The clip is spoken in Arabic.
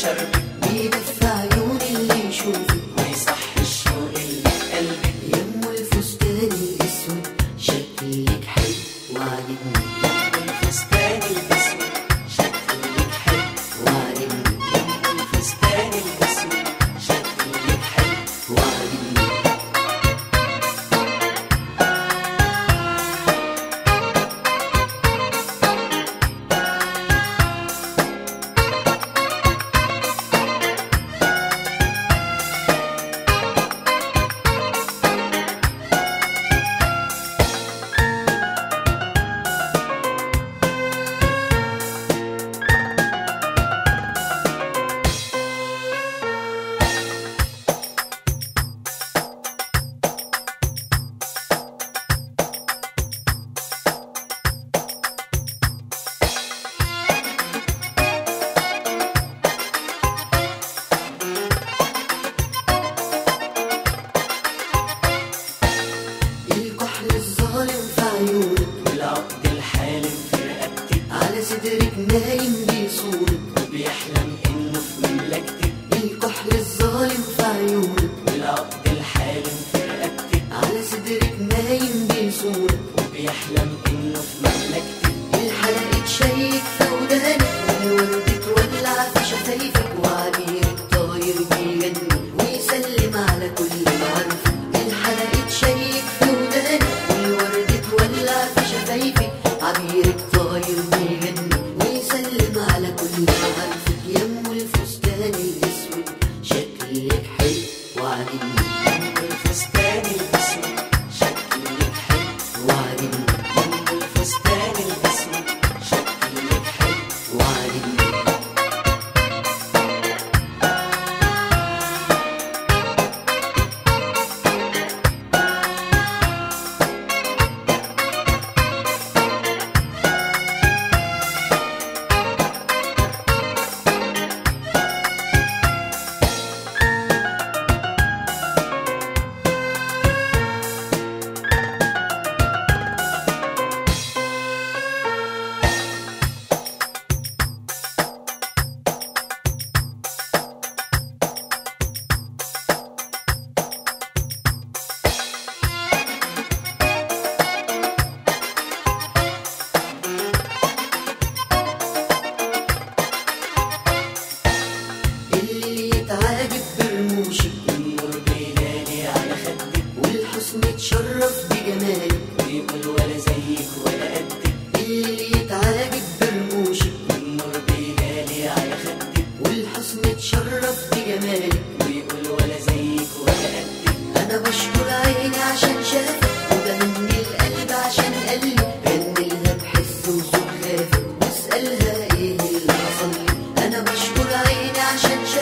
شربك بيدفى عيون اللي يشوفك ويصحي الشوق اللي في قلبك. يمه الفستان الاسود شكلك حلو وعاجبني. الفستان الاسود شكلك حلو وعاجبني. الفستان الاسود شكلك حلو وعاجبني. الكحل الظالم في عيونك والعقد الحالم في رقبتك على صدرك نايم بيصونك وبيحلم انه في مملكتك. الكحل الظالم في عيونك والعقد الحالم في رقبتك على صدرك نايم بيصونك وبيحلم انه في مملكتك. الحلقة شيك في ودانك والورد تولع في شفايفك وعبيرك طاير بيغني ويسلم على كل معارفك. الحلقة شيك في ودانك والورد تولع في شفايفك عبيرك طاير بيغني ويسلم على كل معارفك. يمه الفستان الاسود شكلك حلو وعاجبني. الفستان الاسود شكلك حلو وعاجبني. الفستان الاسود شكلك حلو وعاجبني. اللي يتعاجب برموشك النور بيلالي على خدك والحسن يتشرف بجمالك ويقول ولا زيك ولا قدك. اللي يتعاجب برموشك النور بيلالي على خدك والحسن يتشرف بجمالك ويقول ولا زيك ولا قدك. انا بشكر عيني عشان شافك وبهني القلب عشان قلبي بهنلها بحس وذوق خافك واسألها ايه اللي حصل لي. انا بشكر عيني عشان شافك